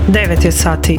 9 je sati.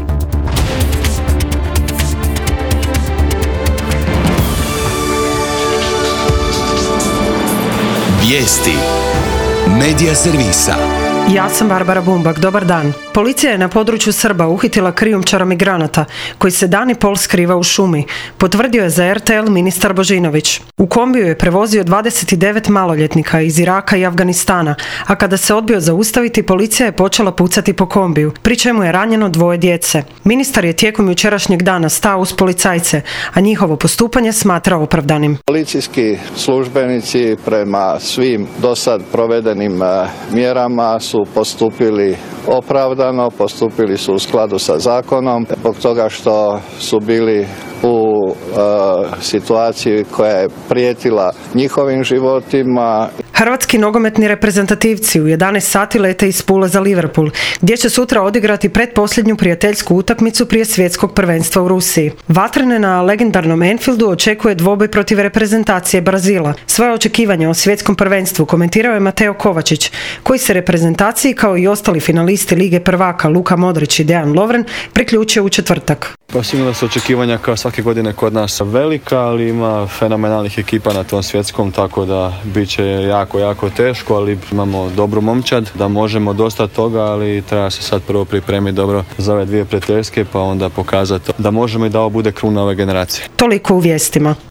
Vijesti Medija servisa. Ja sam Barbara Bumbak, dobar dan. Policija je na području Srba uhitila krijumčara migranata, koji se dan i pol skriva u šumi, potvrdio je za RTL ministar Božinović. U kombiju je prevozio 29 maloljetnika iz Iraka i Afganistana, a kada se odbio zaustaviti, policija je počela pucati po kombiju, pri čemu je ranjeno 2 djece. Ministar je tijekom jučerašnjeg dana stao uz policajce, a njihovo postupanje smatra opravdanim. Policijski službenici prema svim dosad provedenim mjerama su postupili opravdano, postupili su u skladu sa zakonom, zbog toga što su bili u situaciji koja je prijetila njihovim životima. Hrvatski nogometni reprezentativci u 11 sati lete iz Pule za Liverpool, gdje će sutra odigrati pretposljednju prijateljsku utakmicu prije svjetskog prvenstva u Rusiji. Vatrene na legendarnom Anfieldu očekuje dvoboj protiv reprezentacije Brazila. Svoje očekivanje o svjetskom prvenstvu komentirao je Mateo Kovačić, koji se reprezentaciji kao i ostali finalisti Lige prvaka Luka Modrić i Dejan Lovren priključio u četvrtak. Pa sigurno su očekivanja kao svake godine kod nas velika, ali ima fenomenalnih ekipa na tom svjetskom, tako da bit će jako teško, ali imamo dobru momčad da možemo dosta toga, ali treba se sad prvo pripremiti dobro za ove 2 prijateljske, pa onda pokazati da možemo i da ovo bude kruna ove generacije. Toliko u vijestima.